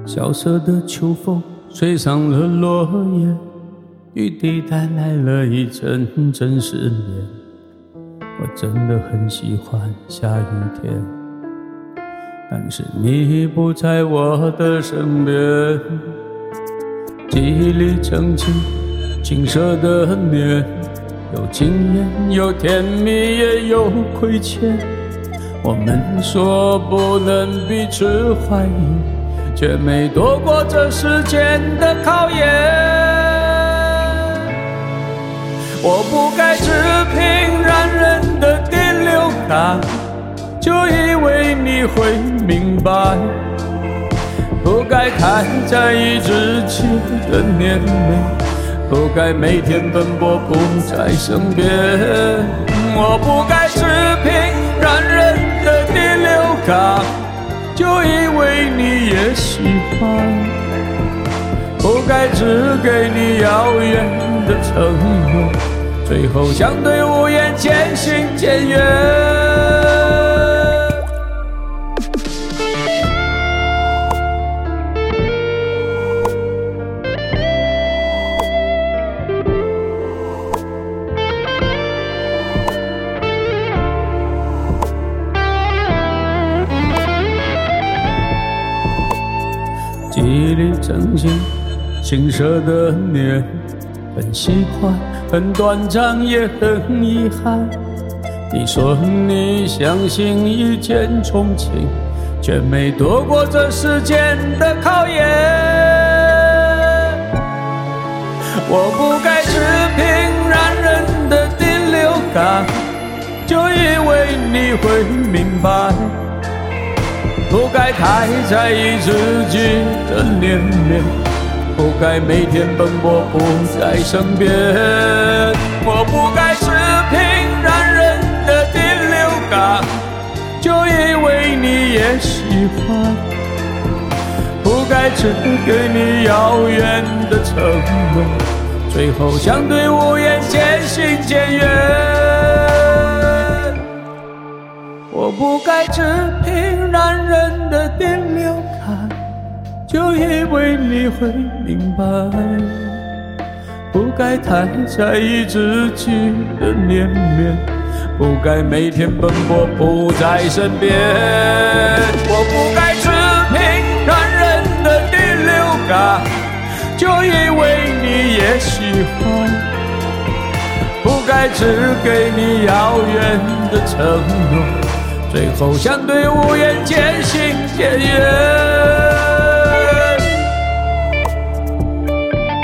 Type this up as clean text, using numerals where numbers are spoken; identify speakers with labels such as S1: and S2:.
S1: 萧瑟的秋风吹上了落叶，雨滴带来了一阵阵失眠。我真的很喜欢下雨天，但是你不在我的身边。记忆里曾经青涩的年，有惊艳，有甜蜜，也有亏欠。我们说不能彼此怀疑，却没躲过这时间的考验。我不该只凭染人的第六感，就以为你会明白，不该太在意自己的年龄，不该每天奔波不在身边。我不该只凭染人的第六感，就以为你也喜欢，不该只给你遥远的承诺，最后相对无言，渐行渐远。记忆里曾经青涩的年，很喜欢，很短暂，也很遗憾。你说你相信一见钟情，却没躲过这时间的考验。我不该只凭染人的第六感，就以为你会明白，不该太在意自己的年龄，不该每天奔波不在身边。我不该只凭染人的第六感，就以为你也喜欢，不该只给你遥远的承诺，最后相对无言，渐行渐远。我不该只凭染人的第六感，就以为你会明白，不该太在意自己的年龄，不该每天奔波不在身边。我不该只凭染人的第六感，就以为你也喜欢，不该只给你遥远的承诺，最后相对无言，渐行渐远。